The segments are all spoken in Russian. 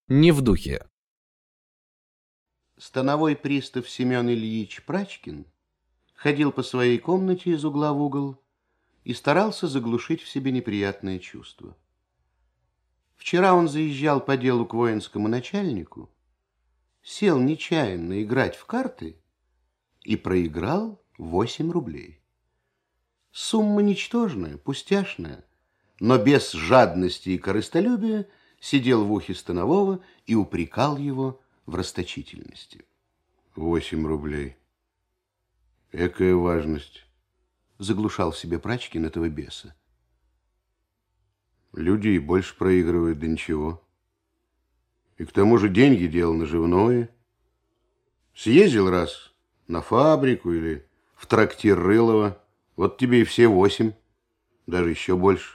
Не в духе. Становой пристав Семен Ильич Прачкин ходил по своей комнате из угла в угол и старался заглушить в себе неприятное чувство. Вчера он заезжал по делу к воинскому начальнику, сел нечаянно играть в карты и проиграл 8 рублей. Сумма ничтожная, пустяшная, но без жадности и корыстолюбия сидел в ухе Станового и упрекал его в расточительности. 8 рублей. Экая важность. Заглушал в себе Прачкин этого беса. Люди и больше проигрывают, да ничего. И к тому же деньги дело наживное. Съездил раз на фабрику или в трактир Рылова, вот тебе и все 8, даже еще больше.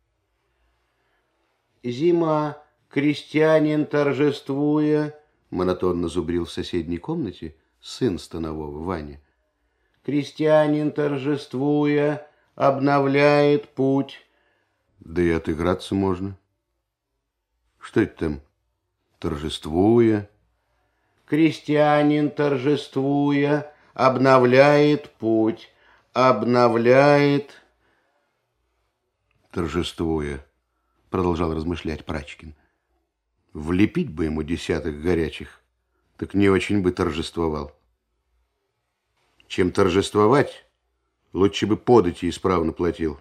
Зима, крестьянин торжествуя, монотонно зубрил в соседней комнате сын Станового, Ваня. Крестьянин торжествуя обновляет путь. Да и отыграться можно. Что это там? Торжествуя. Крестьянин торжествуя обновляет путь. Обновляет. Торжествуя, продолжал размышлять Прачкин. Влепить бы ему десяток горячих, так не очень бы торжествовал. Чем торжествовать, лучше бы подати исправно платил.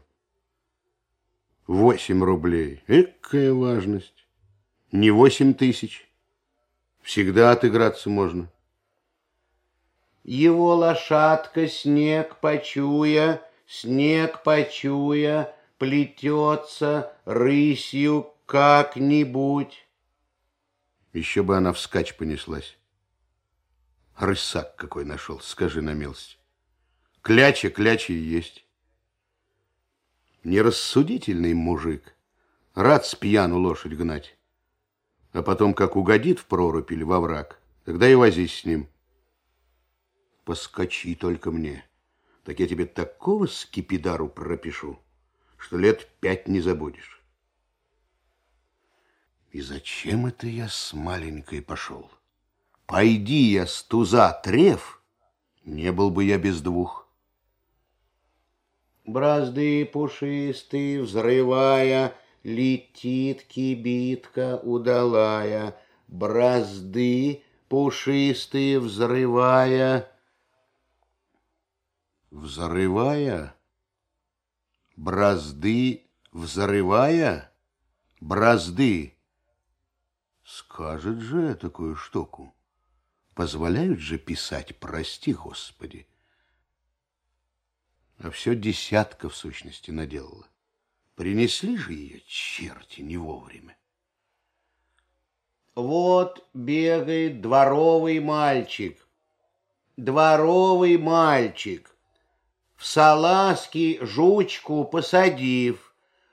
8 рублей. Экая важность. Не 8 тысяч. Всегда отыграться можно. Его лошадка, снег почуя, плетется рысью как-нибудь. Еще бы она вскачь понеслась. Рысак какой нашел, скажи на милость. Кляча и есть. Нерассудительный мужик, рад с пьяну лошадь гнать. А потом, как угодит в прорубь или во враг, тогда и возись с ним. Поскочи только мне, так я тебе такого скипидару пропишу, что лет 5 не забудешь. И зачем это я с маленькой пошел? Пойди я с туза треф, не был бы я без 2. Бразды пушистые, взрывая, летит кибитка удалая. Бразды пушистые, взрывая. Взрывая? Бразды взрывая? Бразды. Скажет же такую штуку. Позволяют же писать, прости, Господи. А все десятка, в сущности, наделала. Принесли же ее черти не вовремя. Вот бегает дворовый мальчик. Дворовый мальчик. В салазки жучку посадив.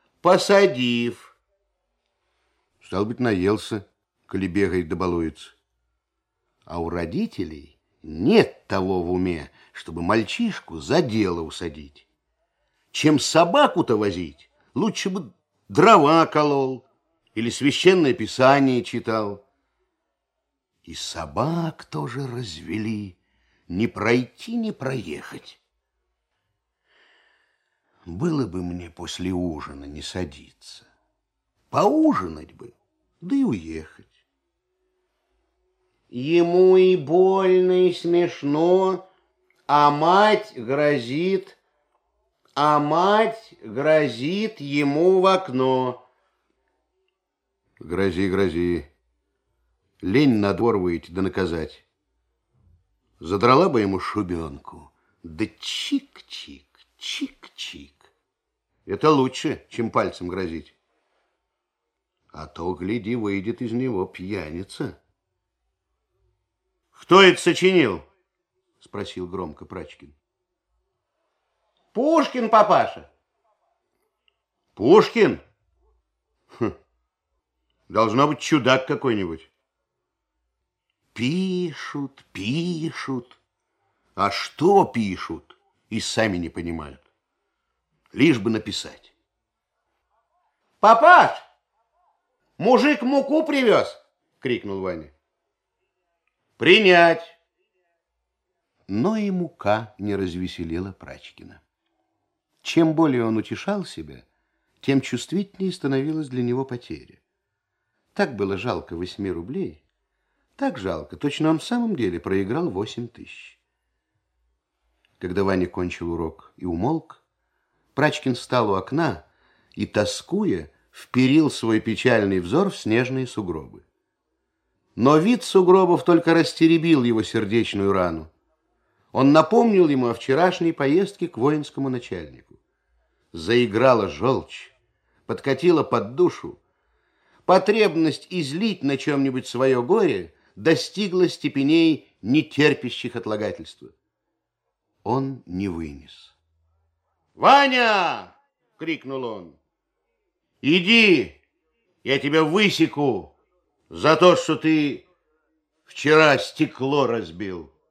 Стал быть, наелся, коли бегает да балуется. А у родителей нет того в уме, чтобы мальчишку за дело усадить. Чем собаку-то возить, лучше бы дрова колол или священное писание читал. И собак тоже развели, не пройти, не проехать. Было бы мне после ужина не садиться, поужинать бы, да и уехать. Ему и больно, и смешно, а мать грозит ему в окно. Грози. Лень на двор выйти да наказать. Задрала бы ему шубенку, да чик-чик. Это лучше, чем пальцем грозить. А то, гляди, выйдет из него пьяница. Кто это сочинил? Спросил громко Прачкин. Пушкин, папаша. Пушкин? Должно быть чудак какой-нибудь. Пишут. А что пишут, и сами не понимают. Лишь бы написать. Папаш, мужик муку привез. крикнул Ваня. Принять! Но и мука не развеселила Прачкина. Чем более он утешал себя, тем чувствительнее становилась для него потеря. Так было жалко 8 рублей, так жалко, точно он в самом деле проиграл 8 тысяч. Когда Ваня кончил урок и умолк, Прачкин встал у окна и, тоскуя, вперил свой печальный взор в снежные сугробы. Но вид сугробов только растеребил его сердечную рану. Он напомнил ему о вчерашней поездке к воинскому начальнику. Заиграла желчь, подкатила под душу. Потребность излить на чем-нибудь свое горе достигла степеней, не терпящих отлагательства. Он не вынес. «Ваня!» — крикнул он. «Иди, я тебя высеку за то, что ты вчера стекло разбил».